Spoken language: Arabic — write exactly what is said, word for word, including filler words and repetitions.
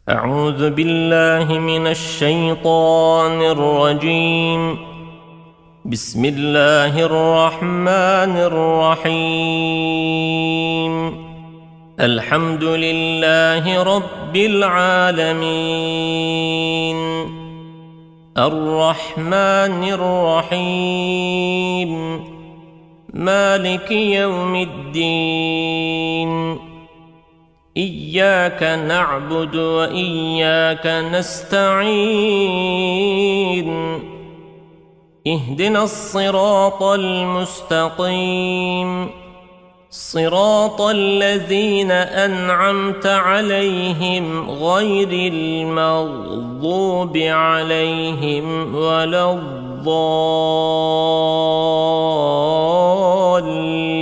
أعوذ بالله من الشيطان الرجيم. بسم الله الرحمن الرحيم. الحمد لله رب العالمين، الرحمن الرحيم، مالك يوم الدين. إياك نعبد وإياك نستعين. اهدنا الصراط المستقيم، صراط الذين أنعمت عليهم غير المغضوب عليهم ولا الضالين.